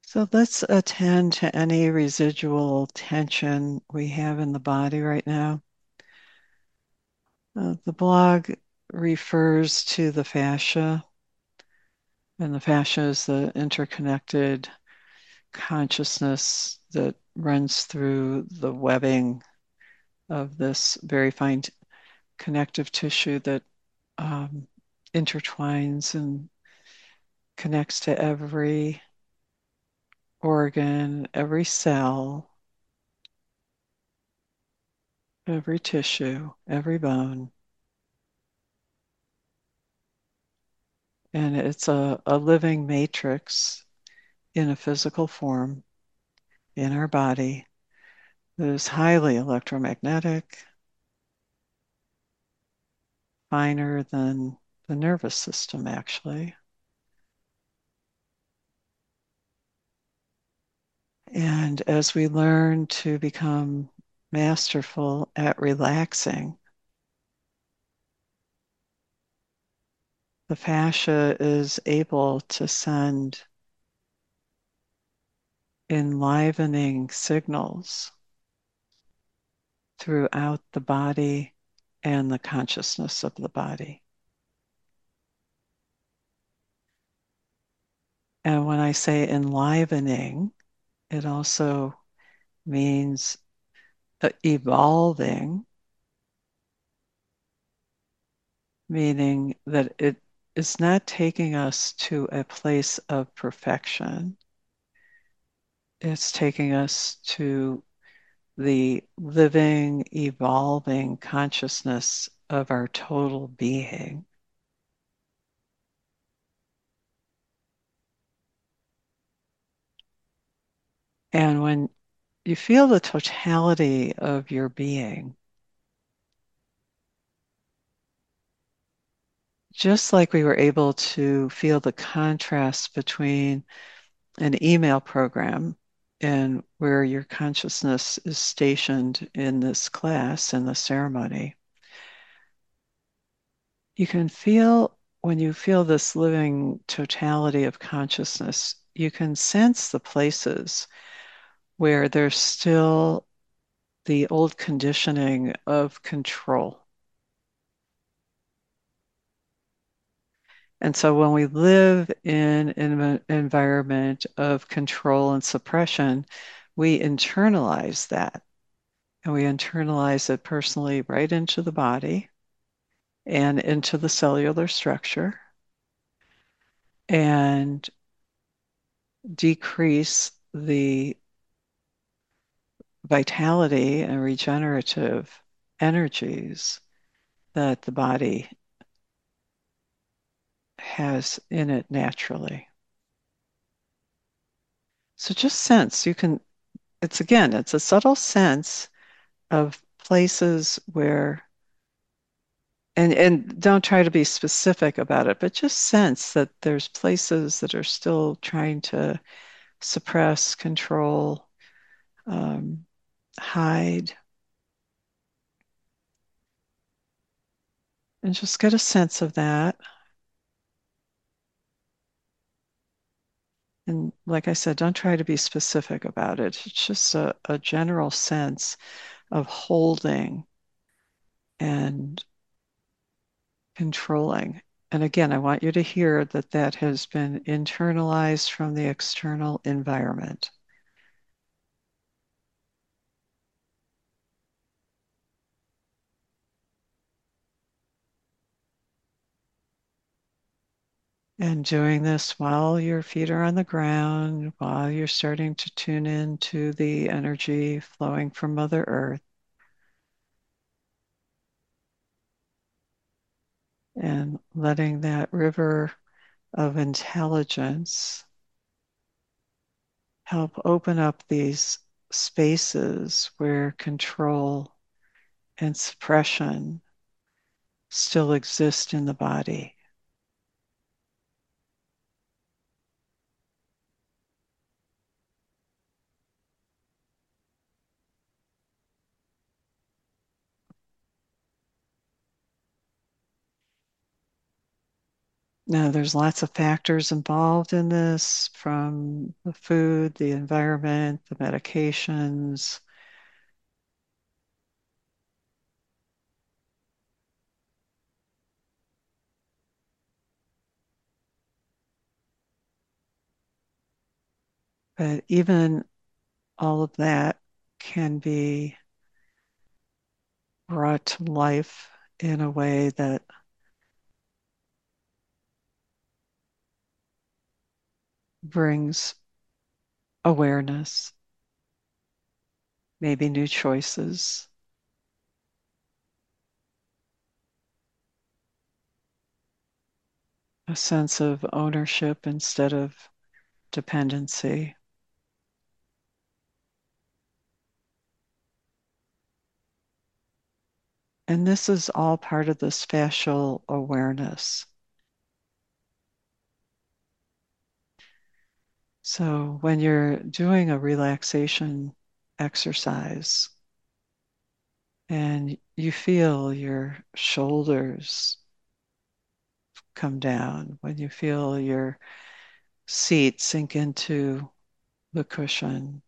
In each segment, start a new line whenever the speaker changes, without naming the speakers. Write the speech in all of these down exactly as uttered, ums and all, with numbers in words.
So let's attend to any residual tension we have in the body right now. Uh, the blog refers to the fascia, and the fascia is the interconnected consciousness that runs through the webbing of this very fine t- connective tissue that um, intertwines and connects to every organ, every cell, every tissue, every bone. And it's a, a living matrix in a physical form in our body that is highly electromagnetic, finer than the nervous system, actually. And as we learn to become masterful at relaxing, the fascia is able to send enlivening signals throughout the body and the consciousness of the body. And when I say enlivening, it also means uh, evolving, meaning that it is not taking us to a place of perfection. It's taking us to the living, evolving consciousness of our total being. And when you feel the totality of your being, just like we were able to feel the contrast between an email program and where your consciousness is stationed in this class in the ceremony, you can feel when you feel this living totality of consciousness, you can sense the places where there's still the old conditioning of control. And so when we live in an environment of control and suppression, we internalize that. And we internalize it personally right into the body and into the cellular structure and decrease the vitality and regenerative energies that the body has in it naturally. So just sense, you can, it's again, it's a subtle sense of places where, and, and don't try to be specific about it, but just sense that there's places that are still trying to suppress, control, um, hide, and just get a sense of that. And like I said, don't try to be specific about it. It's just a, a general sense of holding and controlling. And again, I want you to hear that that has been internalized from the external environment. And doing this while your feet are on the ground, while you're starting to tune in to the energy flowing from Mother Earth, and letting that river of intelligence help open up these spaces where control and suppression still exist in the body. Now, there's lots of factors involved in this, from the food, the environment, the medications. But even all of that can be brought to life in a way that brings awareness, maybe new choices, a sense of ownership instead of dependency. And this is all part of this fascial awareness. So when you're doing a relaxation exercise and you feel your shoulders come down, when you feel your seat sink into the cushion,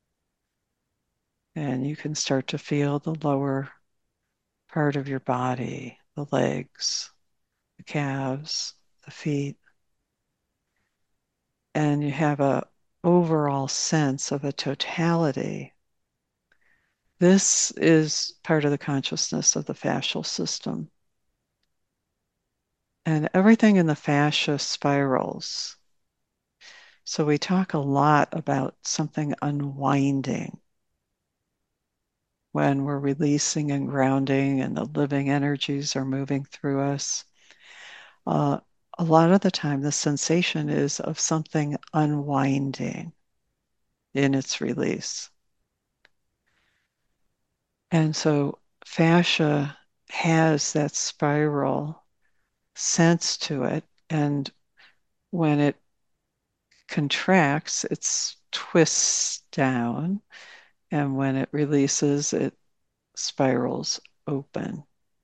and you can start to feel the lower part of your body, the legs, the calves, the feet, and you have a overall sense of a totality. This is part of the consciousness of the fascial system. And everything in the fascia spirals. So we talk a lot about something unwinding when we're releasing and grounding and the living energies are moving through us. Uh, a lot of the time, the sensation is of something unwinding in its release. And so fascia has that spiral sense to it. And when it contracts, it twists down. And when it releases, it spirals open.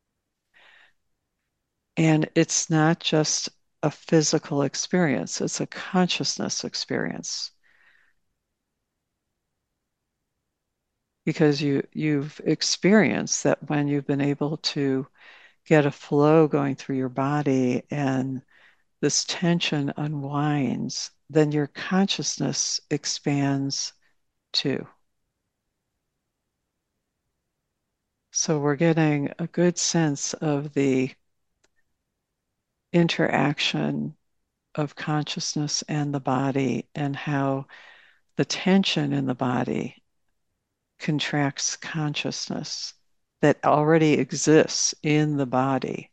And it's not just a physical experience, it's a consciousness experience. Because you you've experienced that when you've been able to get a flow going through your body and this tension unwinds, then your consciousness expands too. So we're getting a good sense of the interaction of consciousness and the body and how the tension in the body contracts consciousness that already exists in the body.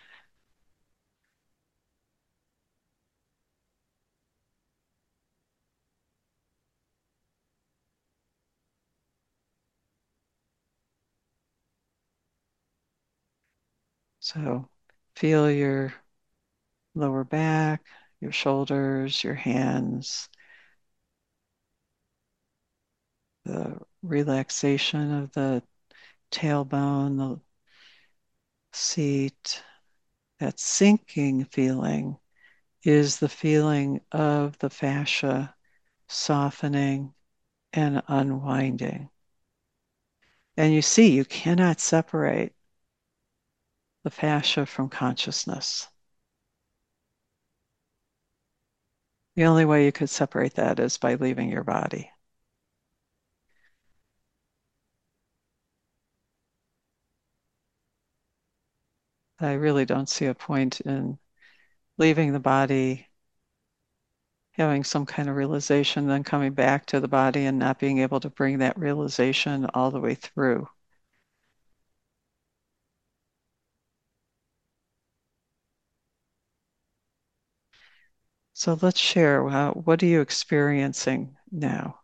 So feel your lower back, your shoulders, your hands, the relaxation of the tailbone, the seat. That sinking feeling is the feeling of the fascia softening and unwinding. And you see, you cannot separate the fascia from consciousness. The only way you could separate that is by leaving your body. I really don't see a point in leaving the body, having some kind of realization, then coming back to the body and not being able to bring that realization all the way through. So let's share. How, what are you experiencing now?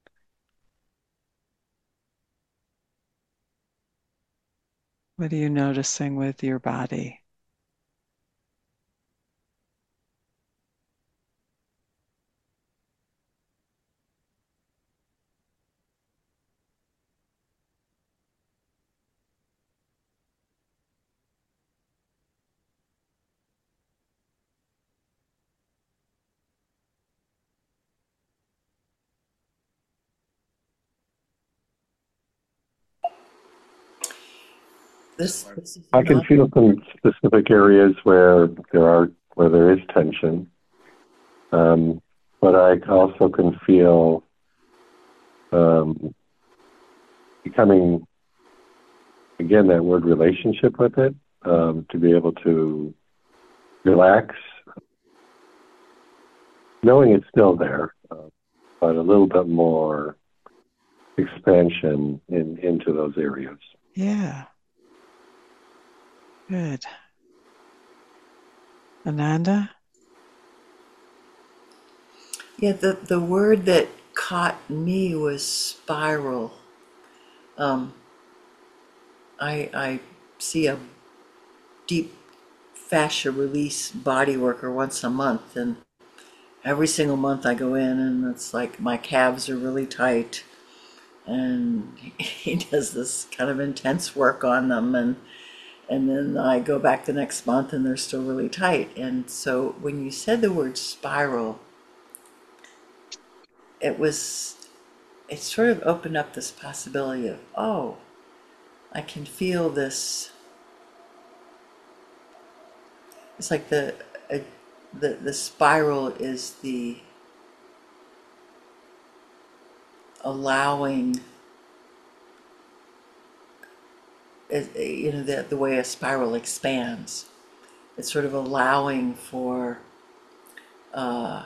What are you noticing with your body?
This this is
I can
not.
feel some specific areas where there are where there is tension, um, but I also can feel um, becoming again that word relationship with it, um, to be able to relax, knowing it's still there, uh, but a little bit more expansion in into those areas.
Yeah, good. Ananda?
Yeah, the the word that caught me was spiral. Um, I I see a deep fascia release body worker once a month, and every single month I go in, and it's like my calves are really tight, and he does this kind of intense work on them, and and then I go back the next month, and they're still really tight. And so when you said the word spiral, it was it sort of opened up this possibility of, oh, I can feel this. It's like the uh, the the spiral is the allowing, uh, you know, the the way a spiral expands. It's sort of allowing for uh,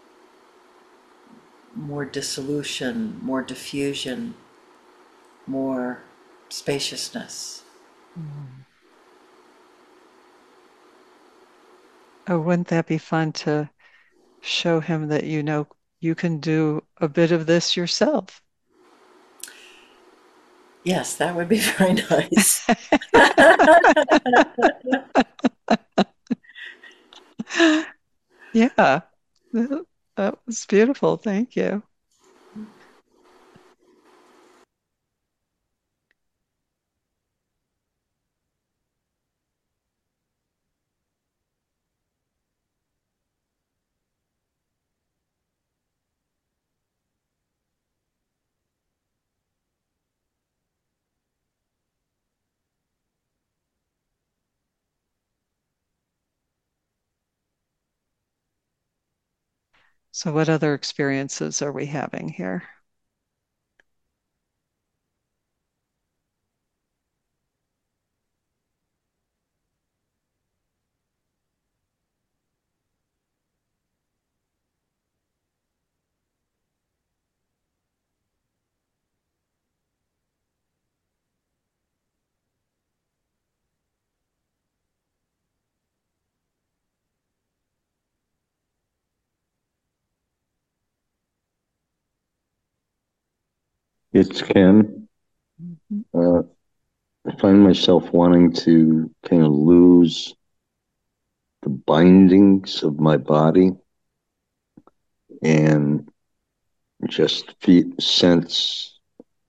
more dissolution, more diffusion, more spaciousness.
Mm. Oh, wouldn't that be fun to show him that you know you can do a bit of this yourself?
Yes, that would be very nice.
Yeah, that that was beautiful. Thank you. So, what other experiences are we having here?
It's Ken.
Mhm.
Uh, I find myself wanting to kind of lose the bindings of my body and just fe sense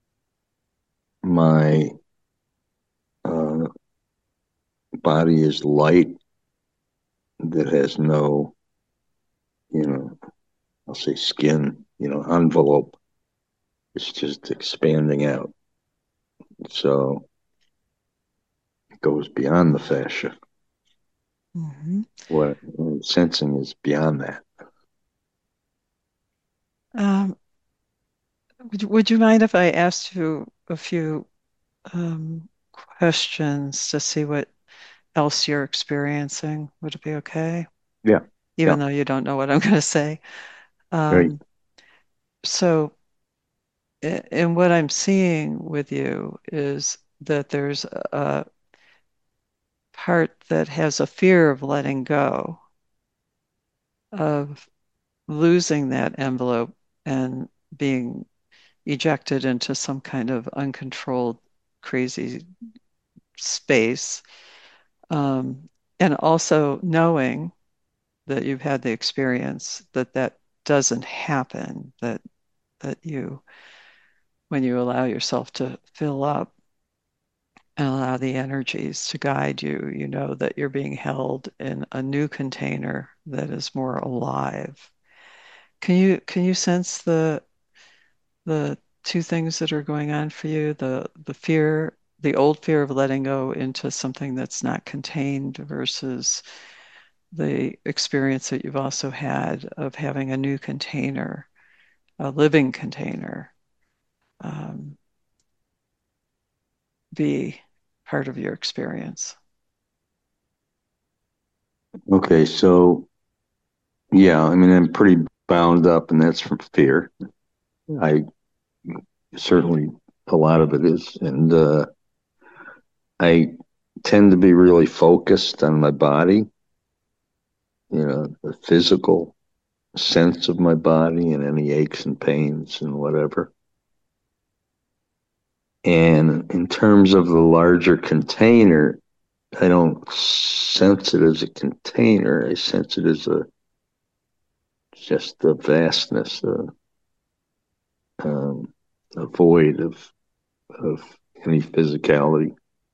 my uh, body is light that has no, you know, I'll say skin, you know, envelope. It's just expanding out. So it goes beyond the fascia.
Mhm.
What I'm sensing is beyond that.
Um, would, you- would you mind if I asked you a few um, questions to see what else you're experiencing? Would it be okay?
Yeah, yeah,
Even though you don't know what I'm going to say.
right.
Um, so, a- and what I'm seeing with you is that there's a part that has a fear of letting go, of losing that envelope and being ejected into some kind of uncontrolled, crazy space. Um, and also knowing that you've had the experience that that doesn't happen, that that you, when you allow yourself to fill up and allow the energies to guide you, you know that you're being held in a new container that is more alive. Can you can you sense the the two things that are going on for you, the the fear the old fear of letting go into something that's not contained versus the experience that you've also had of having a new container, a living container, um, be part of your experience.
Okay, so yeah, I mean, I'm pretty bound up, and that's from fear. I certainly, a lot of it is, and uh, I tend to be really focused on my body, you know, the physical sense of my body and any aches and pains and whatever. And in terms of the larger container, I don't sense it as a container. I sense it as a just the vastness, uh, um, a void of of any physicality.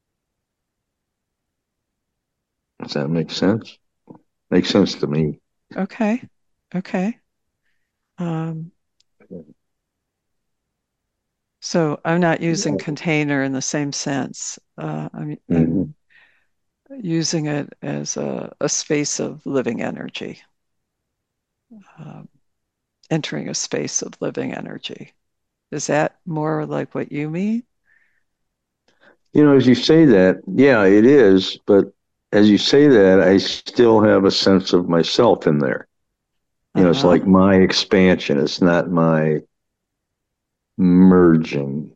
Does that make sense? Makes sense to me.
Okay. Okay. Um, so I'm not using container in the same sense. Uh, I'm,
Mm-hmm.
I'm using it as a, a space of living energy, um, entering a space of living energy. Is that more like what you mean?
You know, as you say that, yeah, it is. But as you say that, I still have a sense of myself in there. You know, it's
Uh-huh.
like my expansion. It's not my merging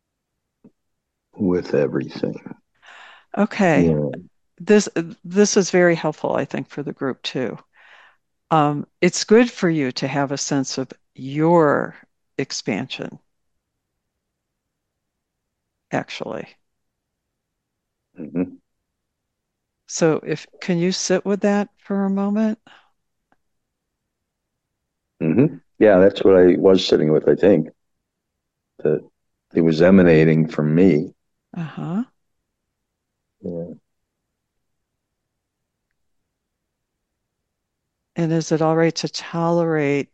with everything.
Okay.
Yeah.
This this is very helpful, I think, for the group too. Um, it's good for you to have a sense of your expansion, actually.
Mm-hmm.
So if can you sit with that for a moment?
Mm-hmm. Yeah, that's what I was sitting with, I think. That it was emanating from me.
Uh-huh.
Yeah.
And is it all right to tolerate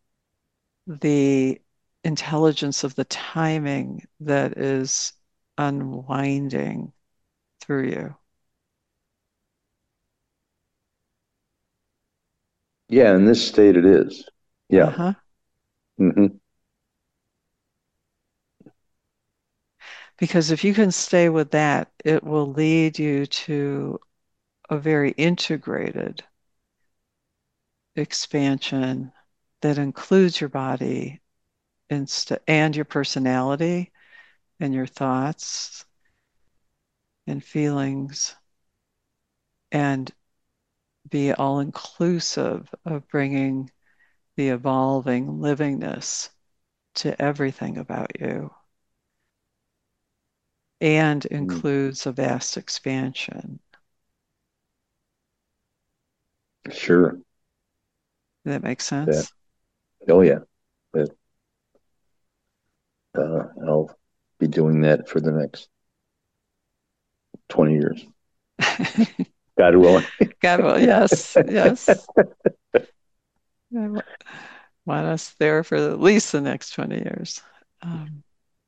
the intelligence of the timing that is unwinding through you?
Yeah, in this state it is. Yeah.
Uh-huh.
Mm-hmm.
Because if you can stay with that, it will lead you to a very integrated expansion that includes your body inst- and your personality and your thoughts and feelings and be all inclusive of bringing the evolving livingness to everything about you and includes a vast expansion.
Sure.
Does that make
Yeah.
sense?
Oh, yeah. But, uh, I'll be doing that for the next twenty years. God willing.
God will, yes, yes. I wa- want us there for at least the next twenty years. Um,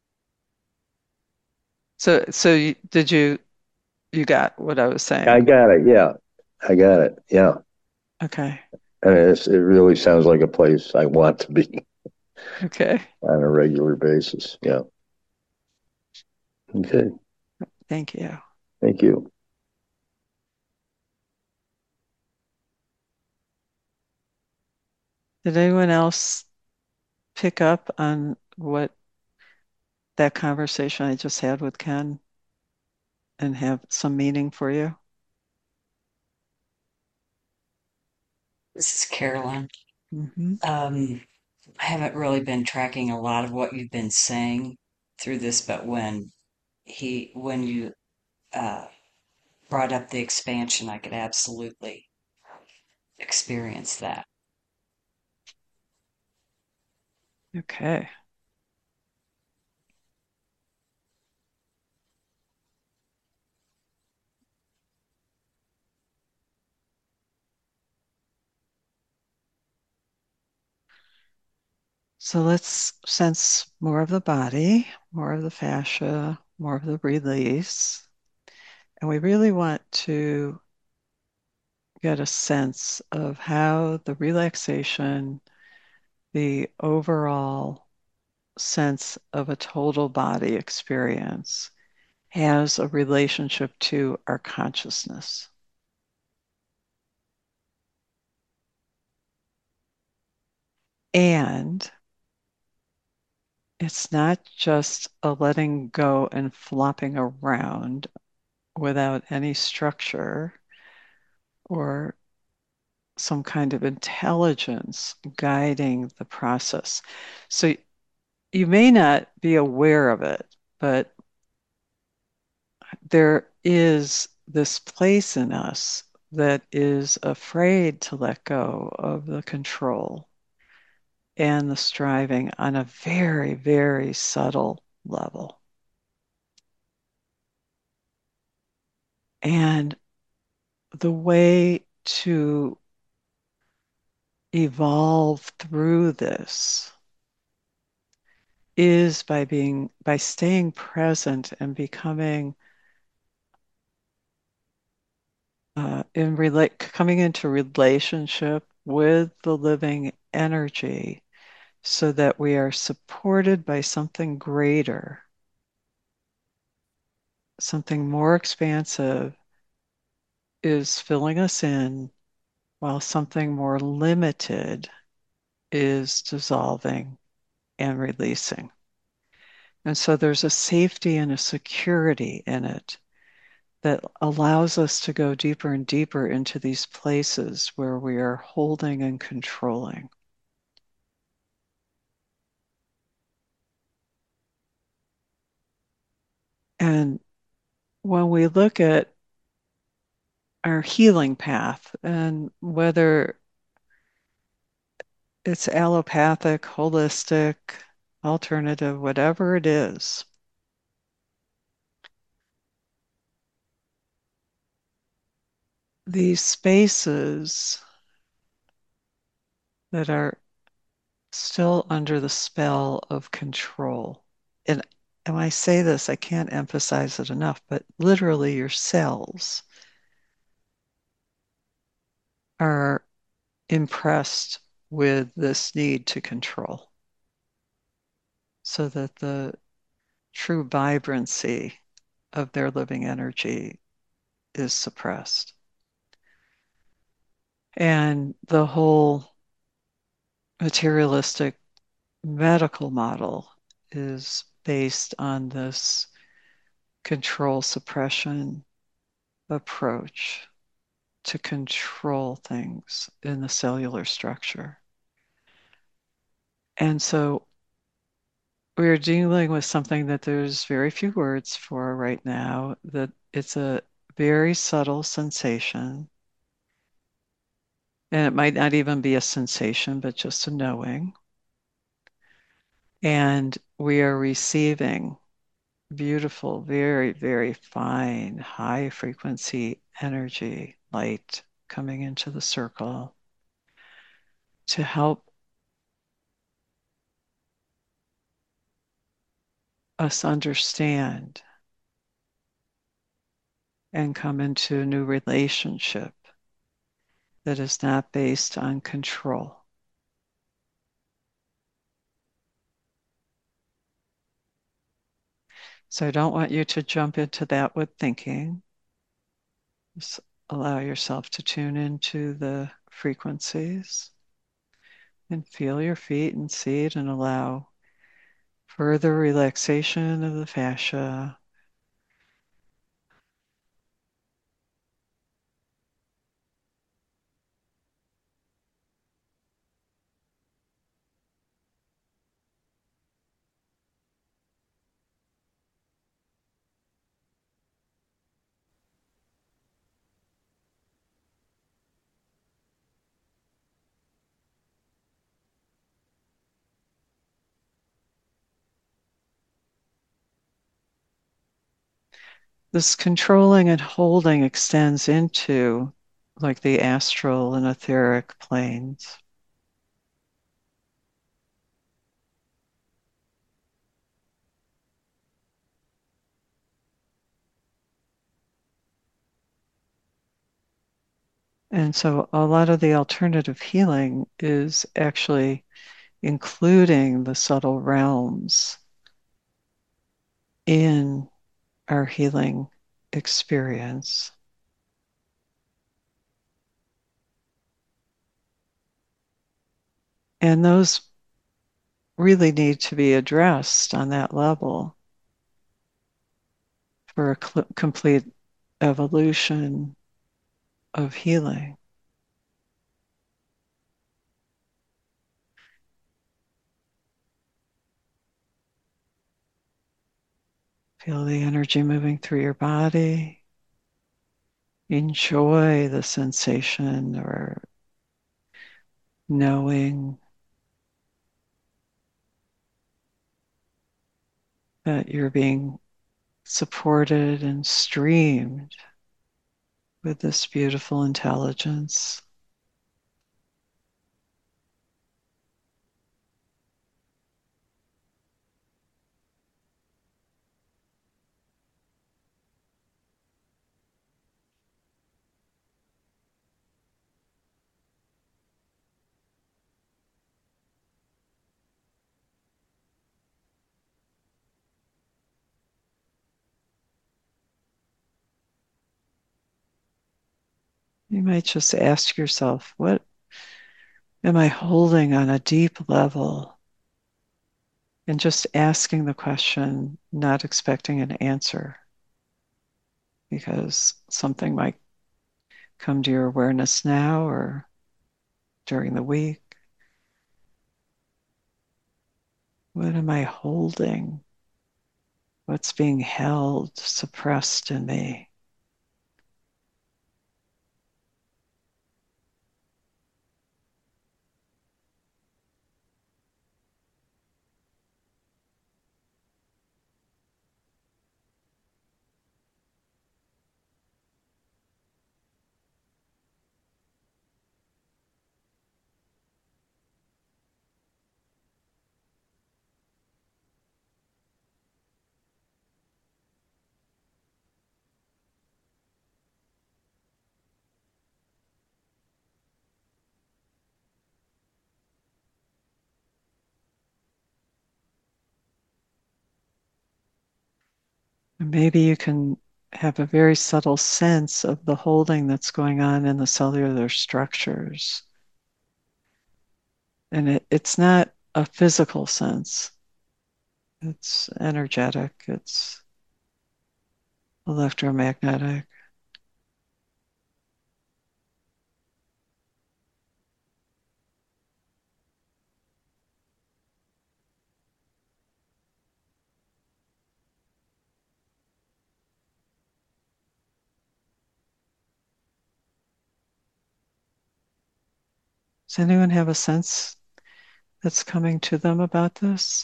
so, so you, did you, you got what I was
I
saying?
got it. Yeah. I got it. Yeah.
Okay.
And it's, it really sounds like a place I want to be
Okay.
on a regular basis. Yeah. Okay.
Thank you.
Thank you.
Did anyone else pick up on what that conversation I just had with Ken and have some meaning for you?
This is Carolyn.
Hmm.
Um, I haven't really been tracking a lot of what you've been saying through this, but when he, when you uh, brought up the expansion, I could absolutely experience that.
Okay. So let's sense more of the body, more of the fascia, more of the release. And we really want to get a sense of how the relaxation, the overall sense of a total body experience has a relationship to our consciousness. And it's not just a letting go and flopping around without any structure or some kind of intelligence guiding the process. So you may not be aware of it, but there is this place in us that is afraid to let go of the control and the striving on a very, very subtle level. And the way to evolve through this is by being by staying present and becoming uh, in relate coming into relationship with the living energy so that we are supported by something greater, something more expansive is filling us in while something more limited is dissolving and releasing. And so there's a safety and a security in it that allows us to go deeper and deeper into these places where we are holding and controlling. And when we look at our healing path and whether it's allopathic, holistic, alternative, whatever it is, these spaces that are still under the spell of control. And, and when I say this, I can't emphasize it enough, but literally your cells are impressed with this need to control so that the true vibrancy of their living energy is suppressed. And the whole materialistic medical model is based on this control suppression approach to control things in the cellular structure. And so we're dealing with something that there's very few words for right now, that it's a very subtle sensation. And it might not even be a sensation, but just a knowing. And we are receiving beautiful, very, very fine, high frequency energy, light coming into the circle to help us understand and come into a new relationship that is not based on control. So I don't want you to jump into that with thinking. Just allow yourself to tune into the frequencies and feel your feet and see it and allow further relaxation of the fascia. This controlling and holding extends into like the astral and etheric planes. And so a lot of the alternative healing is actually including the subtle realms in our healing experience. And those really need to be addressed on that level for a cl- complete evolution of healing. Feel the energy moving through your body. Enjoy the sensation or knowing that you're being supported and streamed with this beautiful intelligence. You might just ask yourself, what am I holding on a deep level? And just asking the question, not expecting an answer, because something might come to your awareness now or during the week. What am I holding? What's being held, suppressed in me? And maybe you can have a very subtle sense of the holding that's going on in the cellular structures. And it, it's not a physical sense, it's energetic, it's electromagnetic. Does anyone have a sense that's coming to them about this?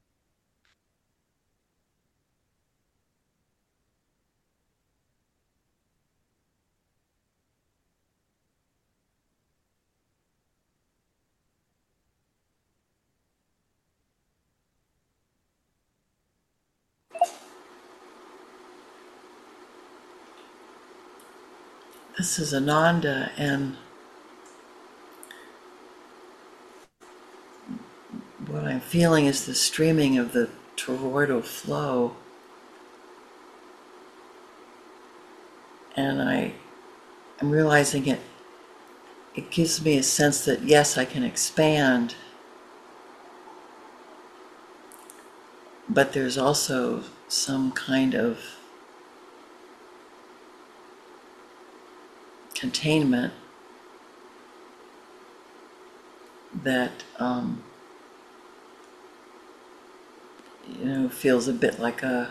This is Ananda, and what I'm feeling is the streaming of the toroidal flow. And I am realizing it, it gives me a sense that yes, I can expand, but there's also some kind of containment that um, you know feels a bit like a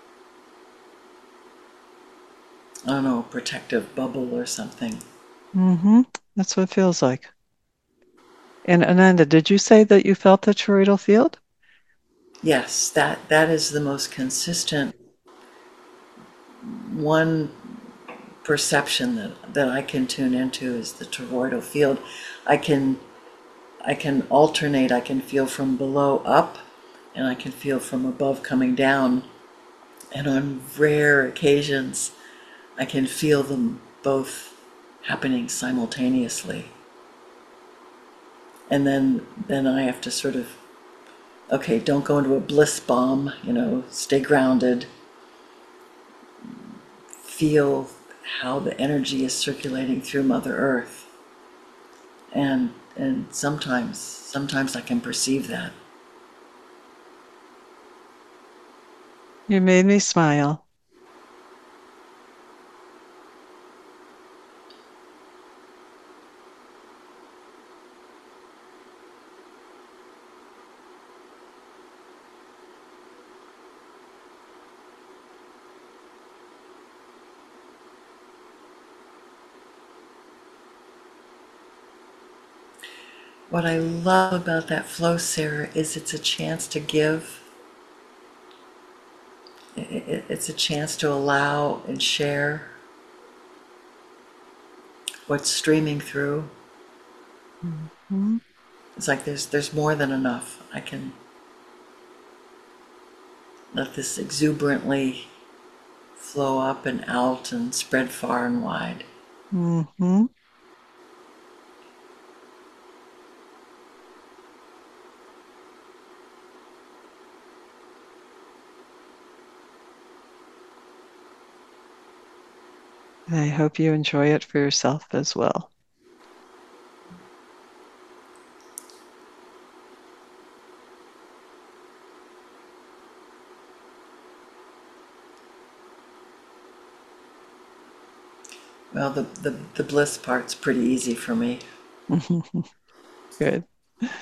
I don't know, a protective bubble or something.
Mm-hmm. That's what it feels like. And Ananda, did you say that you felt the toroidal field?
Yes, that that is the most consistent one perception that, that I can tune into is the toroidal field. I can I can alternate, I can feel from below up and I can feel from above coming down. And on rare occasions I can feel them both happening simultaneously. And then then I have to sort of, okay, don't go into a bliss bomb, you know, stay grounded, feel how the energy is circulating through Mother Earth. And and sometimes sometimes I can perceive that.
You made me smile.
What I love about that flow, Sarah, is it's a chance to give. It's a chance to allow and share what's streaming through.
Mhm.
It's like there's there's more than enough. I can let this exuberantly flow up and out and spread far and wide.
Mhm. And I hope you enjoy it for yourself as well.
Well, the, the, the bliss part's pretty easy for me.
Good.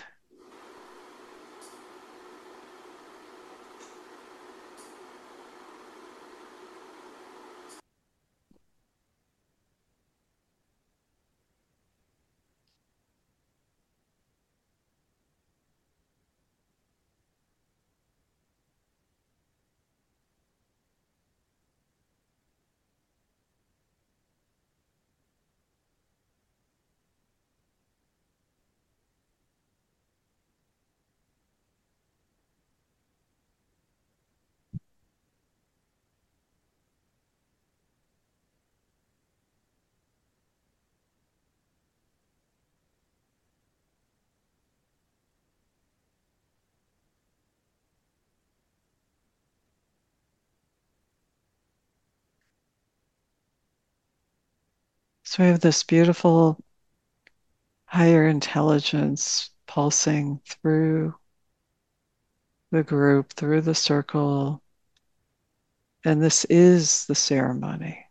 So we have this beautiful higher intelligence pulsing through the group, through the circle. And this is the ceremony.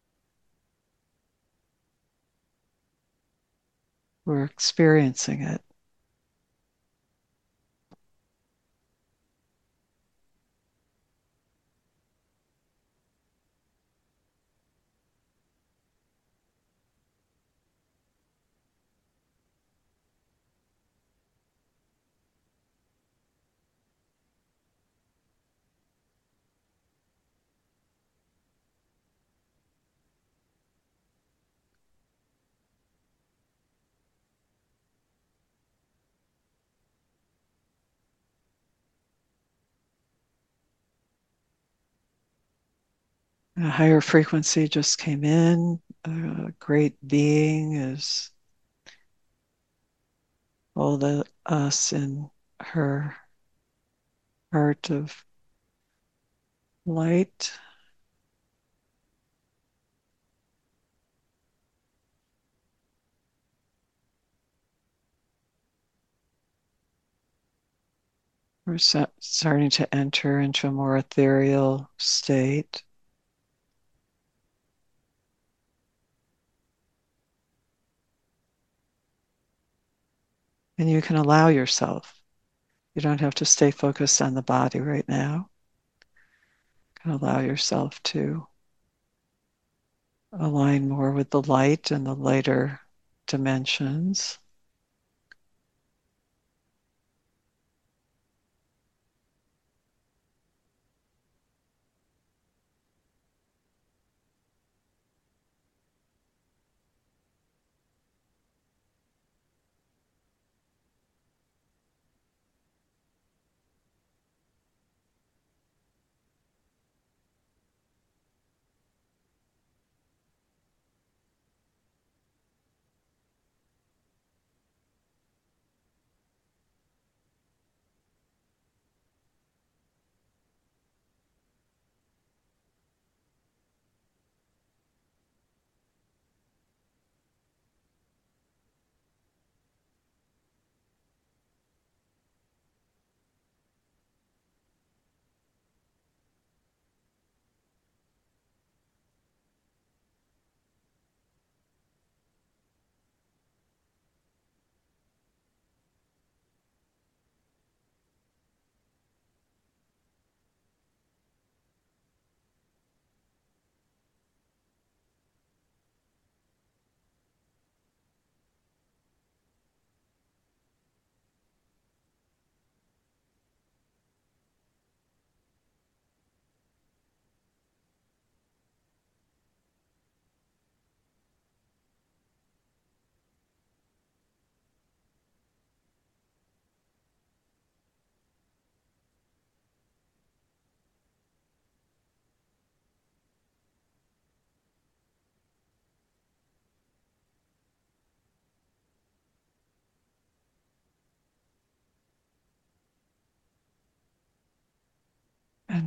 We're experiencing it. A higher frequency just came in. A great being is all the us in her heart of light. We're starting to enter into a more ethereal state. And you can allow yourself. You don't have to stay focused on the body right now. You can allow yourself to align more with the light and the lighter dimensions.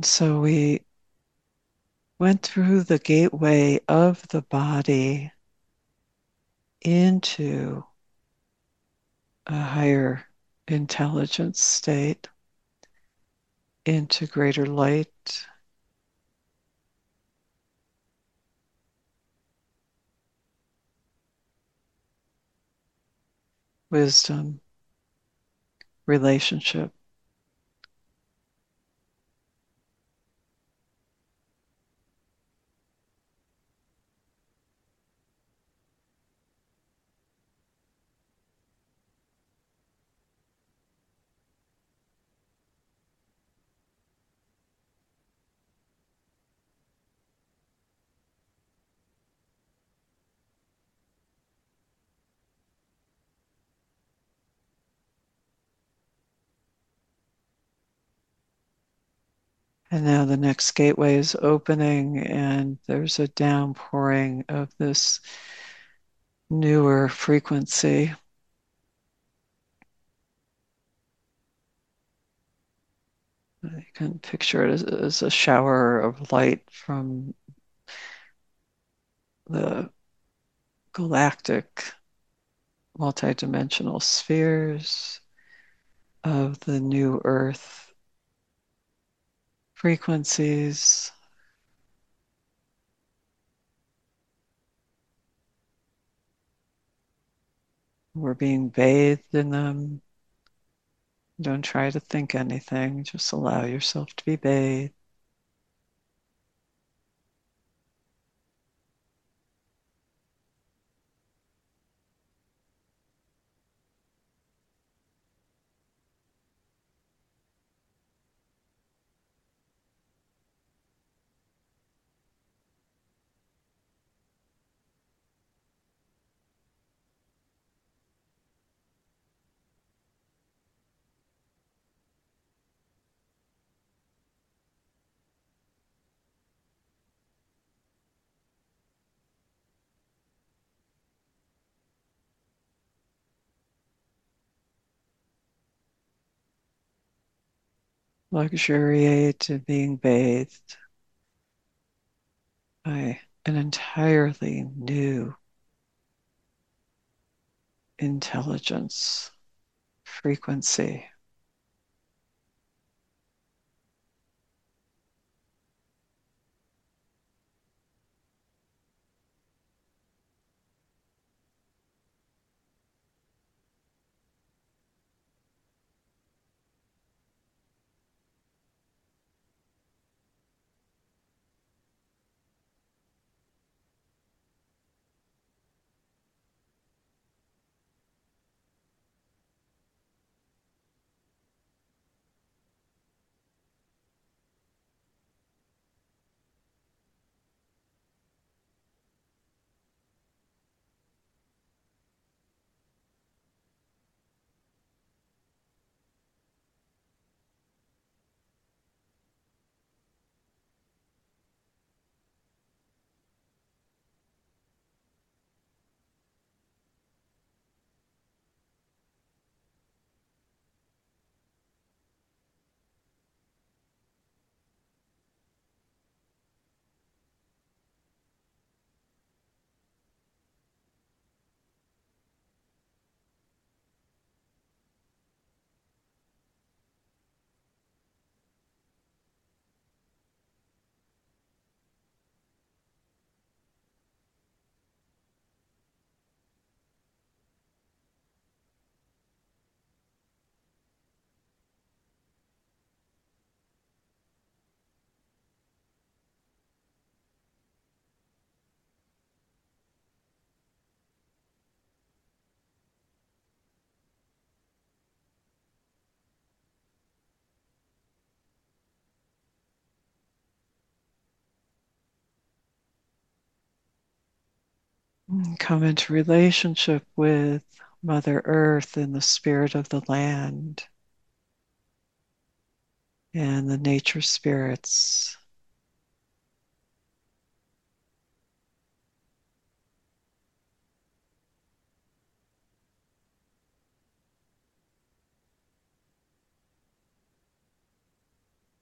And so we went through the gateway of the body into a higher intelligence state, into greater light. Wisdom, relationship. And now the next gateway is opening, and there's a downpouring of this newer frequency. You can picture it as, as a shower of light from the galactic multidimensional spheres of the new earth frequencies. We're being bathed in them. Don't try to think anything, just allow yourself to be bathed. Luxuriate in being bathed by an entirely new intelligence frequency. Come into relationship with Mother Earth and the spirit of the land and the nature spirits.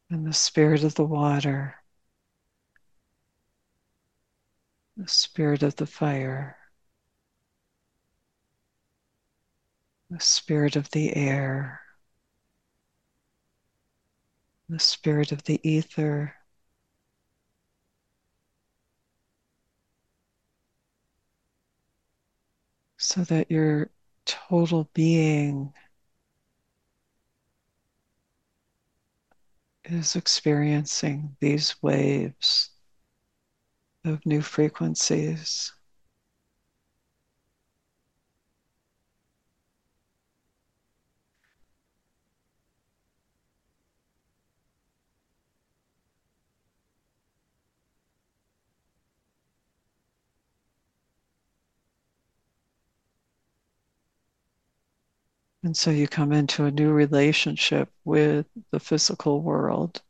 and the spirit of the water, the spirit of the fire, the spirit of the air, the spirit of the ether, so that your total being is experiencing these waves of new frequencies. And so you come into a new relationship with the physical world.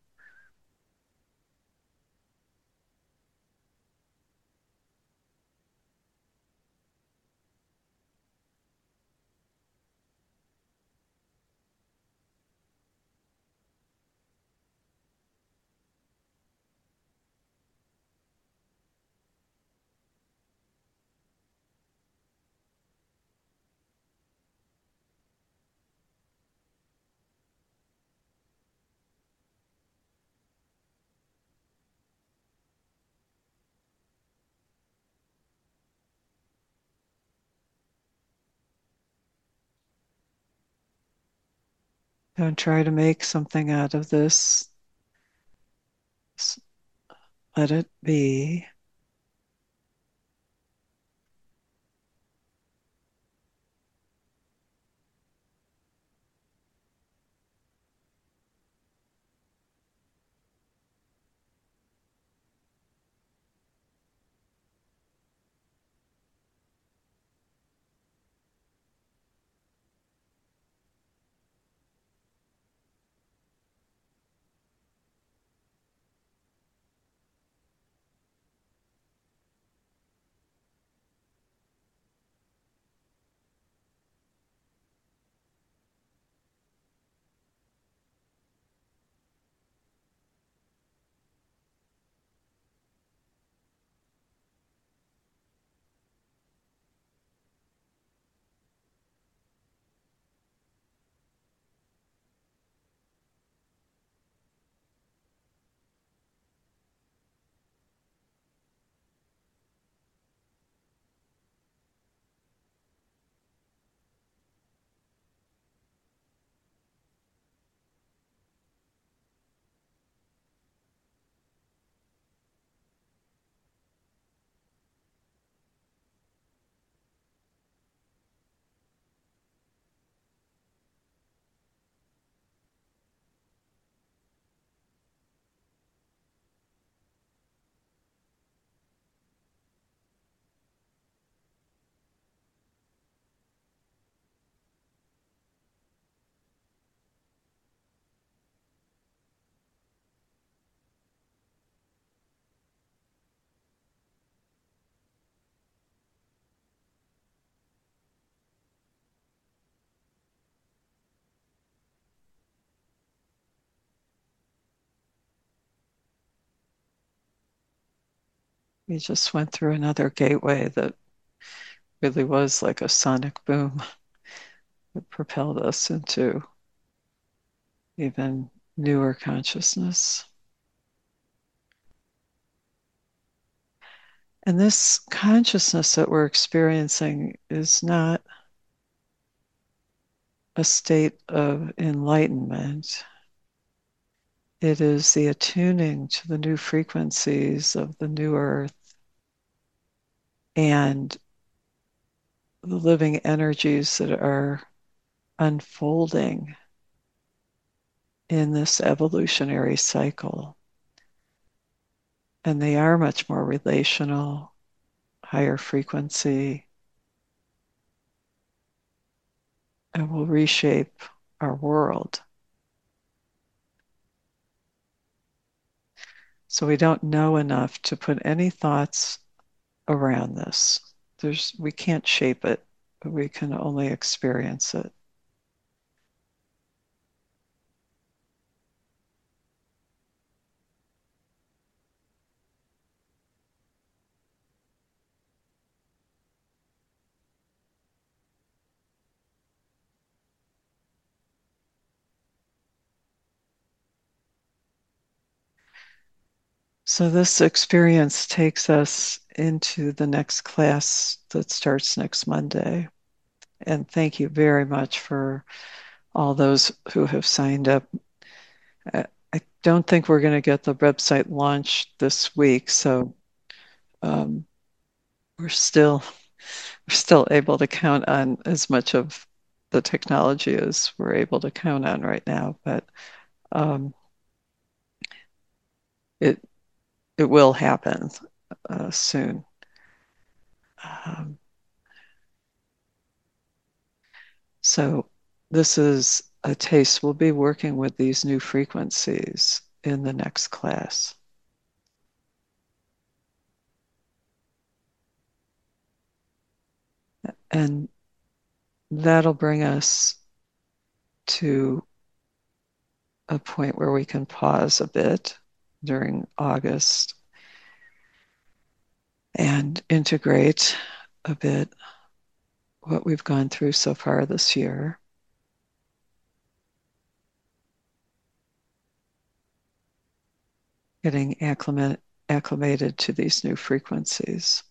Don't try to make something out of this. Let it be. We just went through another gateway that really was like a sonic boom that propelled us into even newer consciousness. And this consciousness that we're experiencing is not a state of enlightenment. It is the attuning to the new frequencies of the new earth and the living energies that are unfolding in this evolutionary cycle. And they are much more relational, higher frequency, and will reshape our world. So we don't know enough to put any thoughts around this. There's, we can't shape it, but we can only experience it. So this experience takes us into the next class that starts next Monday. And thank you very much for all those who have signed up. I I don't think we're going to get the website launched this week, so um, we're still we're still able to count on as much of the technology as we're able to count on right now. But um, it it will happen uh, soon. Um, so this is a taste. We'll be working with these new frequencies in the next class. And that'll bring us to a point where we can pause a bit during August and integrate a bit what we've gone through so far this year. Getting acclimate, acclimated to these new frequencies.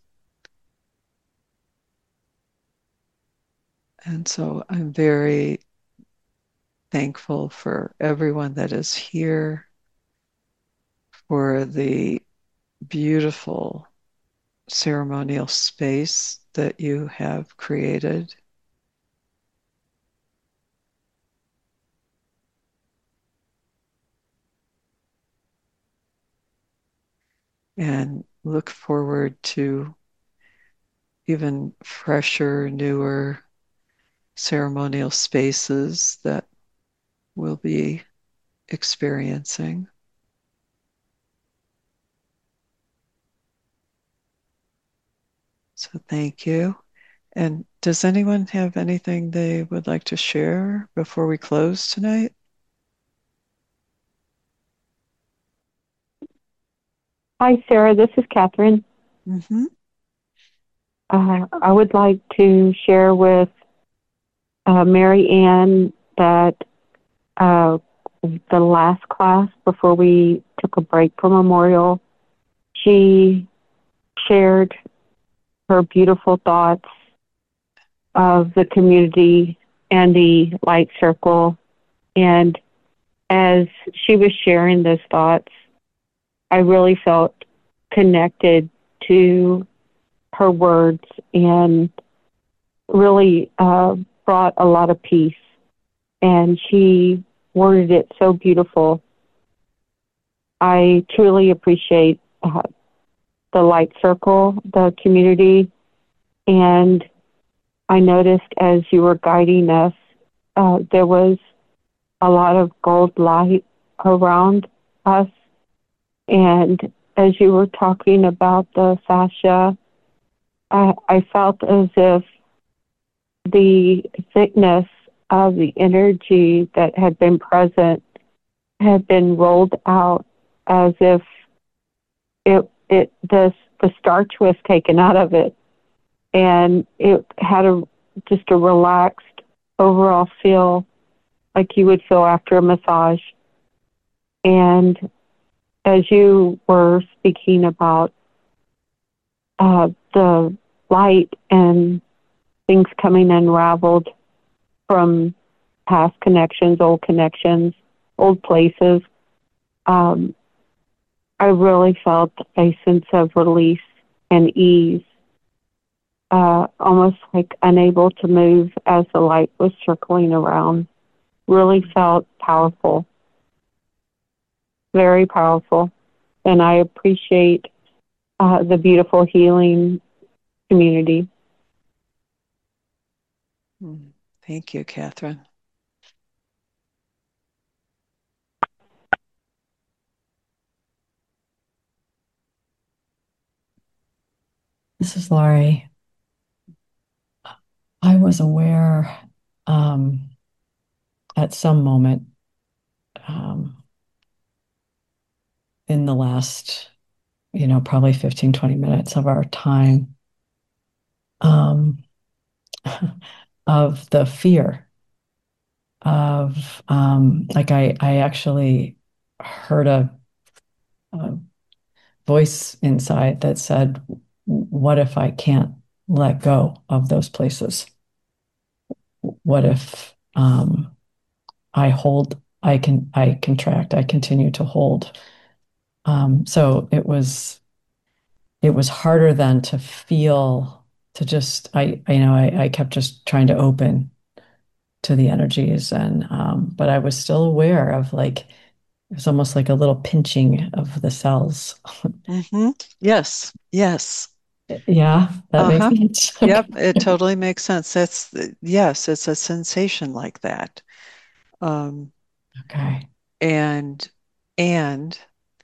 And so I'm very thankful for everyone that is here, for the beautiful ceremonial space that you have created. And look forward to even fresher, newer ceremonial spaces that we'll be experiencing. So thank you. And does anyone have anything they would like to share before we close tonight?
Hi, Sarah. This is Catherine.
Mm-hmm.
Uh, I would like to share with uh, Mary Ann that uh, the last class before we took a break for Memorial, she shared her beautiful thoughts of the community and the light circle. And as she was sharing those thoughts, I really felt connected to her words and really uh, brought a lot of peace. And she worded it so beautiful. I truly appreciate uh, the light circle, the community, and I noticed as you were guiding us, uh, there was a lot of gold light around us. And as you were talking about the fascia, I, I felt as if the thickness of the energy that had been present had been rolled out as if it it the the starch was taken out of it, and it had a just a relaxed overall feel like you would feel after a massage. And as you were speaking about uh, the light and things coming unraveled from past connections, old connections, old places, um, I really felt a sense of release and ease, uh, almost like unable to move as the light was circling around. Really felt powerful, very powerful. And I appreciate uh, the beautiful healing community.
Thank you, Catherine.
This is Laurie. I was aware um, at some moment um, in the last, you know, probably fifteen, twenty minutes of our time um, of the fear of, um, like I, I actually heard a, a voice inside that said, what if I can't let go of those places? What if um, I hold, I can, I contract, I continue to hold. Um, so it was, it was harder than to feel, to just, I, I you know, I, I kept just trying to open to the energies and, um, but I was still aware of like, it was almost like a little pinching of the cells.
Hmm. Yes, yes.
Yeah, that makes
Uh-huh.
sense.
Yep,
Okay.
it totally makes sense. That's, yes, it's a sensation like that. Um,
Okay.
and and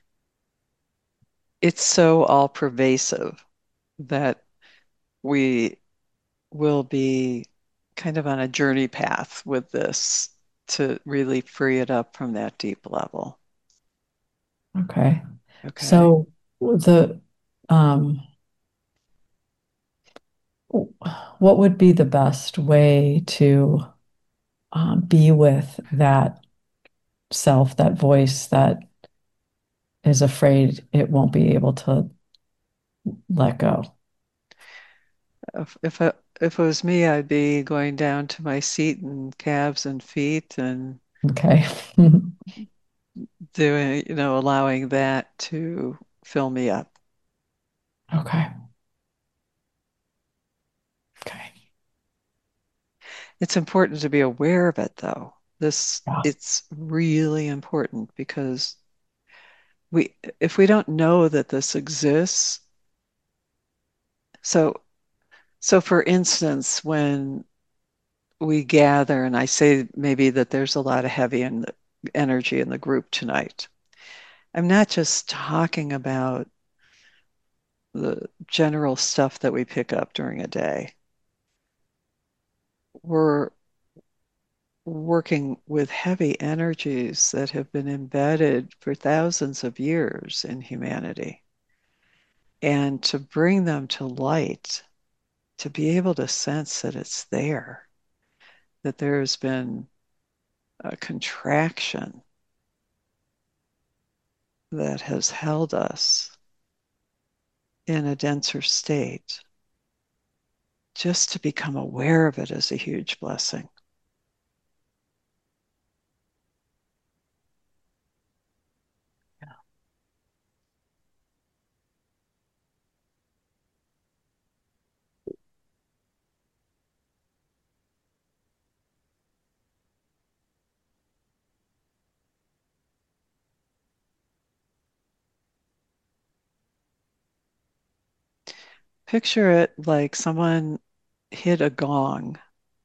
it's so all pervasive that we will be kind of on a journey path with this to really free it up from that deep level.
Okay.
Okay.
So the um what would be the best way to um, be with that self, that voice that is afraid it won't be able to let go?
If if it, if it was me, I'd be going down to my seat and calves and feet and
Okay.
doing, you know, allowing that to fill me up.
Okay. Okay.
It's important to be aware of it though. This
Yeah.
it's really important because we if we don't know that this exists, so so for instance, when we gather and I say maybe that there's a lot of heavy in the energy in the group tonight. I'm not just talking about the general stuff that we pick up during a day. We're working with heavy energies that have been embedded for thousands of years in humanity. And to bring them to light, to be able to sense that it's there, that there's been a contraction that has held us in a denser state, just to become aware of it is a huge blessing. Picture it like someone hit a gong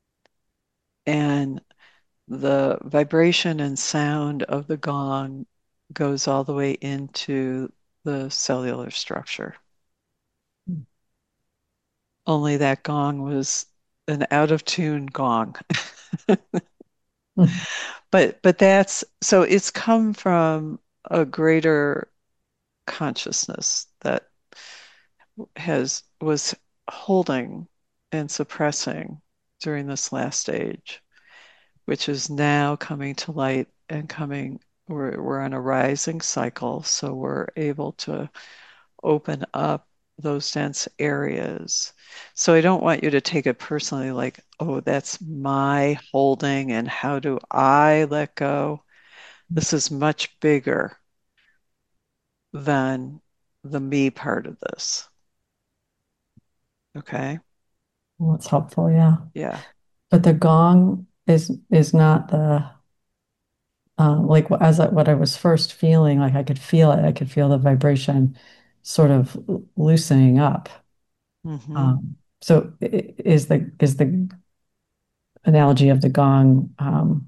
and the vibration and sound of the gong goes all the way into the cellular structure. Only that gong was an out of tune gong. But but that's so it's come from a greater consciousness that has was holding and suppressing during this last age, which is now coming to light and coming. We're, we're on a rising cycle, so we're able to open up those dense areas. So I don't want you to take it personally like, oh, that's my holding and how do I let go? This is much bigger than the me part of this. Okay.
Well, it's helpful, yeah.
Yeah.
But the gong is is not the um, like as I, what I was first feeling. Like I could feel it. I could feel the vibration, sort of loosening up.
Hmm.
Um, so is the is the analogy of the gong um,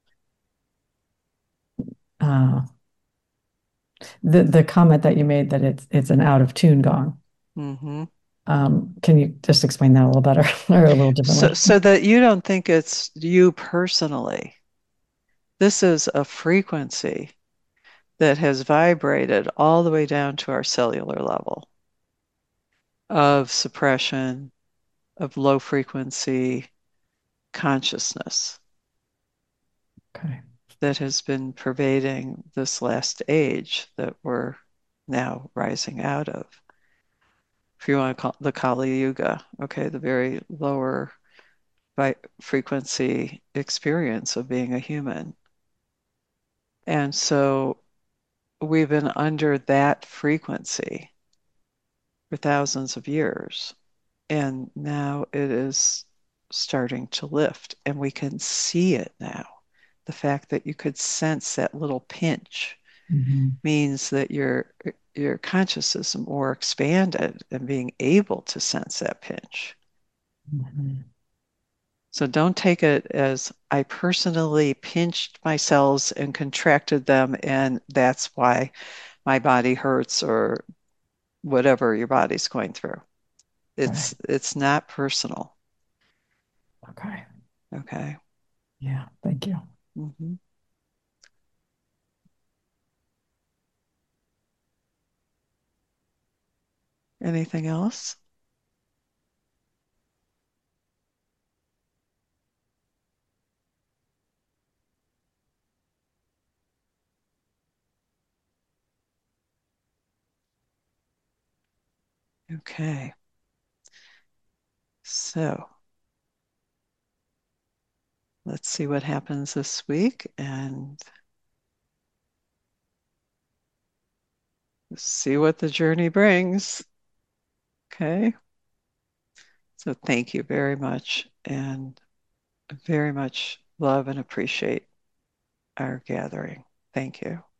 uh, the the comment that you made that it's it's an out of tune gong.
Hmm.
Um, can you just explain that a little better or a little
So,
differently?
so that you don't think it's you personally. This is a frequency that has vibrated all the way down to our cellular level of suppression, of low frequency consciousness
Okay.
that has been pervading this last age that we're now rising out of. If you want to call the Kali Yuga, okay, the very lower vi- frequency experience of being a human. And so we've been under that frequency for thousands of years. And now it is starting to lift, and we can see it now. The fact that you could sense that little pinch
Mm-hmm.
means that your your consciousness is more expanded and being able to sense that pinch.
Mm-hmm.
So don't take it as I personally pinched my cells and contracted them, and that's why my body hurts or whatever your body's going through.
Right.
It's it's not personal.
Okay.
Okay.
Yeah. Thank you.
Mhm. Anything else? Okay. So let's see what happens this week and see what the journey brings. Okay. So thank you very much and very much love and appreciate our gathering. Thank you.